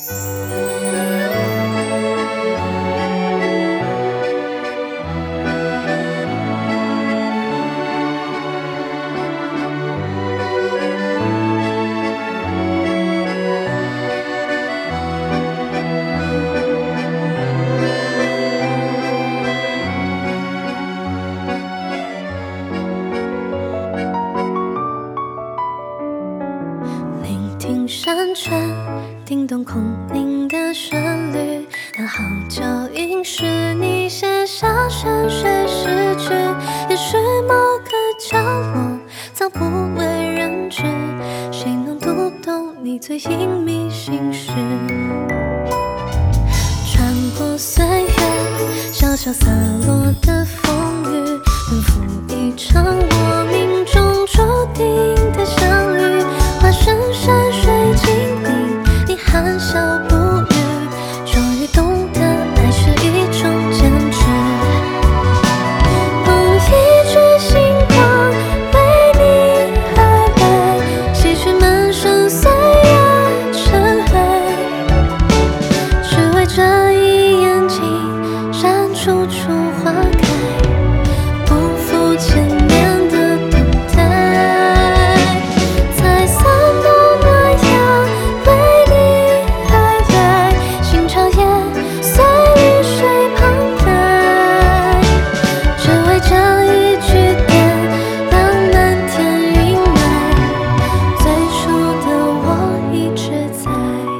听山泉叮咚空灵的旋律，那号角应是你写下泉水诗句。也许某个角落早不为人知，谁能读懂你最隐秘心事？穿过岁月，潇潇洒落的风雨，奔赴一场我命中注定的相遇。化身山水精灵，你含笑不语，终于懂得爱是一种坚持。用一句星光为你而来，洗去满身岁月尘灰，只为这一眼睛闪处处花开，不负千年的等待。在散动暖阳为你而来，心潮也随雨水澎湃，只为这一句点，让漫天云霾。最初的我一直在。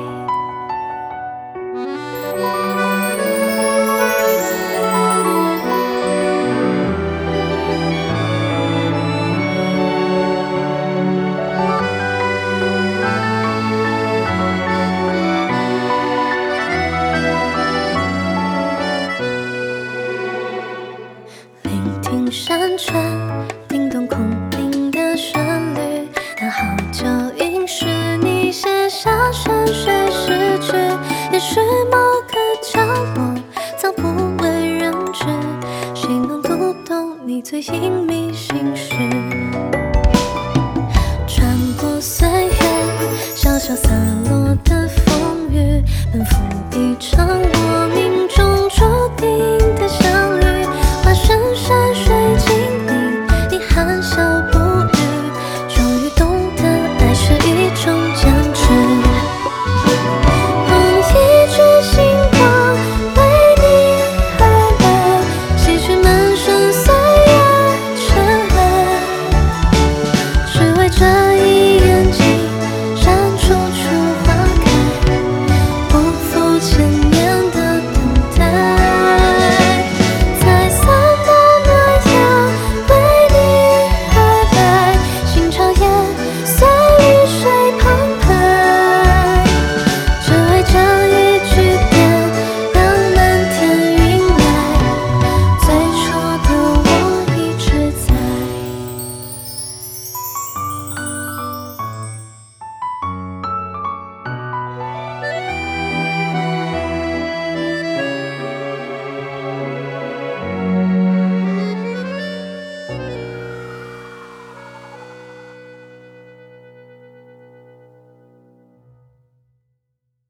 聆听山泉叮咚空灵的旋律，那号角应是你写下泉水诗句。也许某个角落早不为人知，谁能读懂你最隐秘心事？穿过岁月，潇潇洒